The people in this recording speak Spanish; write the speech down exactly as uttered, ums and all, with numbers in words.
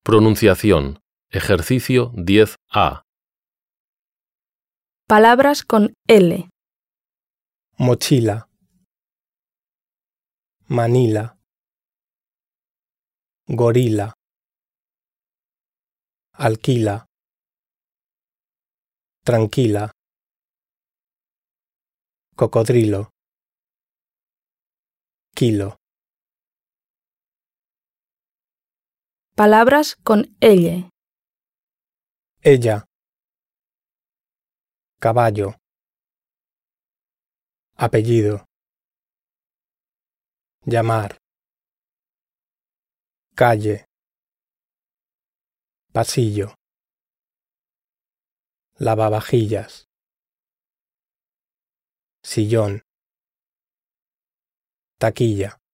Pronunciación. Ejercicio diez A. Palabras con L. Mochila, Manila, gorila, alquila, tranquila, cocodrilo, kilo. Palabras con elle. Ella, caballo, apellido, llamar, calle, pasillo, lavavajillas, sillón, taquilla.